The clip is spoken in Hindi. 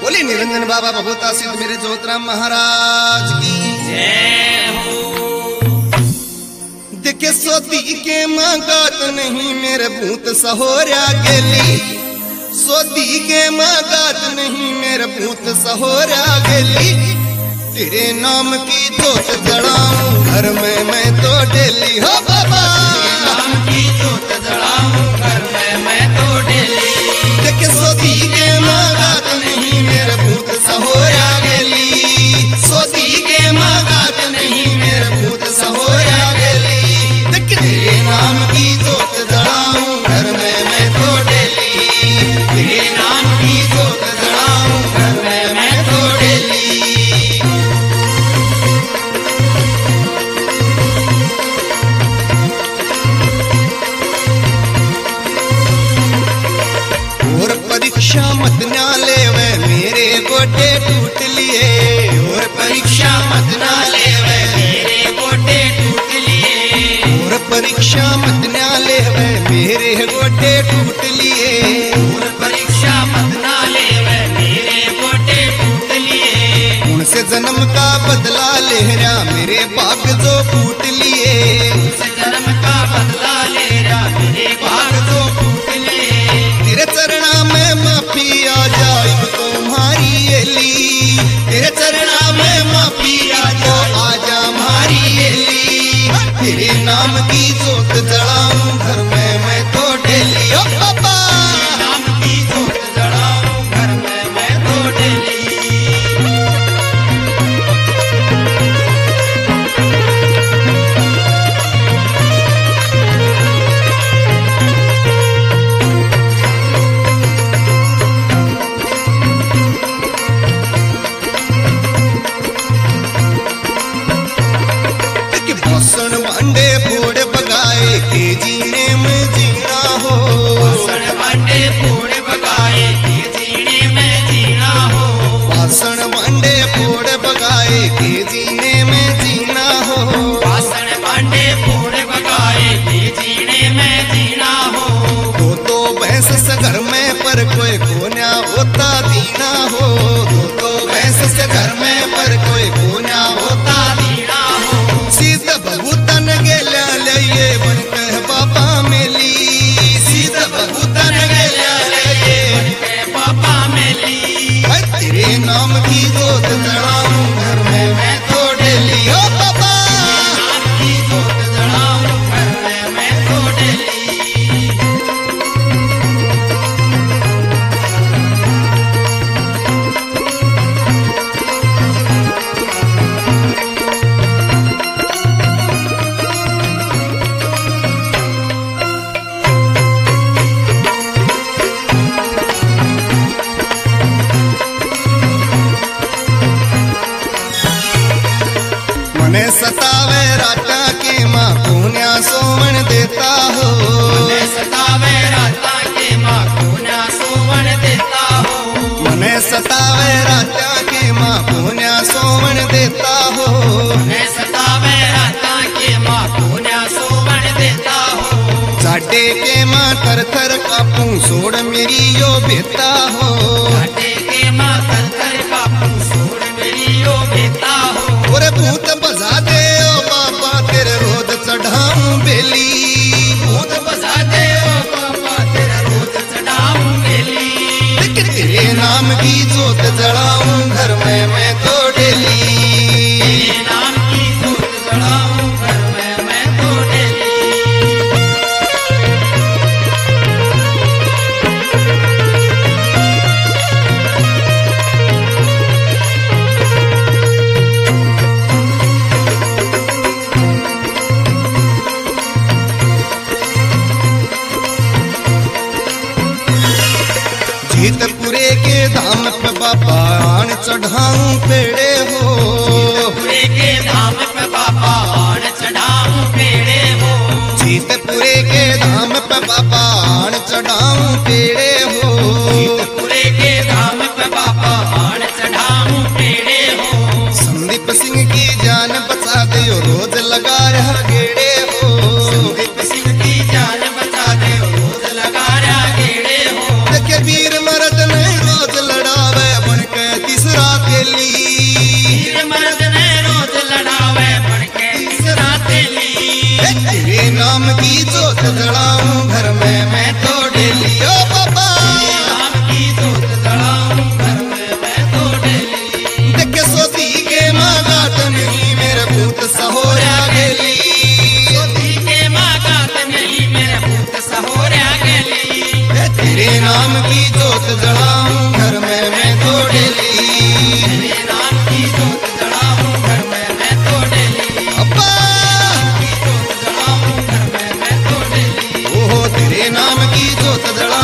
बोली निरंजन बाबा भगवता सिद्ध मेरे ज्योतराम महाराज की जय हो। देखे सोती के मांगत नहीं मेरे भूत सहोरा गेली, सोती के मांगत नहीं मेरे भूत सहोरा गेली। तेरे नाम की जोत जलाऊं घर में मैं तो डेली हो बाबा, नाम की जोत जलाऊं घर में मैं तो डेली। देखे सोती के मांगत नहीं मेरे भूत सहोरा गेली, सोती के मांगत नहीं मेरे भूत सहोरा गेली। देख तेरे नाम की जोत जलाऊं घर में मैं तो डेली, तेरे नाम की जोत जलाऊं घर में मैं तो डेली। और परीक्षा मत ना लेवे मेरे गोटे टूट लिए, और परीक्षा मत ना लेवे मेरे गोटे टूट लिए। और परीक्षा मत ना लेवे मेरे गोटे टूट लिए। और परीक्षा मत ना लेवे मेरे गोटे टूट लिए। उनसे जन्म का बदला ले रहा मेरे भाग जो फूट लिए, उस जन्म का बदला ले रहा मेरे भाग तो टूट लिए। तेरे चरणा में माफी आ जाए तुम्हारी एली, तेरे चरणा में माफी आ जाए आजा हमारी एली। तेरे नाम की जोत जलाऊं घर में मैं तो डेली ओ बाबा, नाम की जोत जलाऊं घर में मैं तो डेली। कि भूषण भांडे फोड़ बगाए के जीने में जीना हो, भाषण बांटे फोड़ बगाए के जीने में जीना हो। भाषण भांडे फोड़ बगाए के जीने में जीना हो। भाषण बांटे फोड़ बगाए के जीने में जीना हो। तो भैंस से घर में पर कोई कोन्या होता दीना हो, तो भैंस से घर में पर कोई कोन्या होता दीना हो। सीध भगुतन गेल्या लइए बन कह बाबा मेली, सीध भगुतन गेल्या लइए के पापा मेली। तेरे नाम की जोत जलाऊं घर में मैं तो डेली हो बाबा, नाम की जोत जलाऊं घर में मैं तो डेली। मने सतावे राता के माँ पुण्या सोवन देता हो, मने सतावे राता के माँ पुण्या सोवन देता हो। मने सतावे राता के माँ पुण्या सोवन देता हो। मने सतावे राता के माँ पुण्या सोवन देता हो। साडे के माँ थर थर कापूं सोड़ मेरी यो बेता हो, घाटे के माँ थर कापू सोड़ मेरी यो बेता हो। और भूत बजा दे ओ बाबा तेरे रोज चढ़ाऊं बेली, भूत बजा दे ओ बाबा तेरा रोज चढ़ाऊं बेली। लेकिन तेरे नाम की जोत जलाऊं घर में मैं तो डेली, तेरे नाम की जोत जलाऊं घर में मैं तो डेली। जीतपुरे के धाम पे बाबा आन चढ़ाऊं पेड़े हो, पूरे के धाम पे बाबा आन चढ़ाऊं पेड़े हो। जीतपुरे के धाम पे बाबा आन चढ़ाऊं पेड़े हो। पूरे के धाम पे बाबा आन चढ़ाऊं पेड़े हो। संदीप सिंह की जान बचा दे रोज लगा रहा गेड़े हो, संदीप सिंह की जान बचा दे रोज लगा रहा गेड़े हो। देखे वीर मर्द नहीं रोज लड़ावे बन के नाम की जोत जलाऊं घर में मैं तो डेली, तेरे नाम की जोत जलाऊं घर में मैं तो डेली, अब्बा की जोत जलाऊं घर में मैं तो डेली, ओहो तेरे नाम की जोत जलाऊं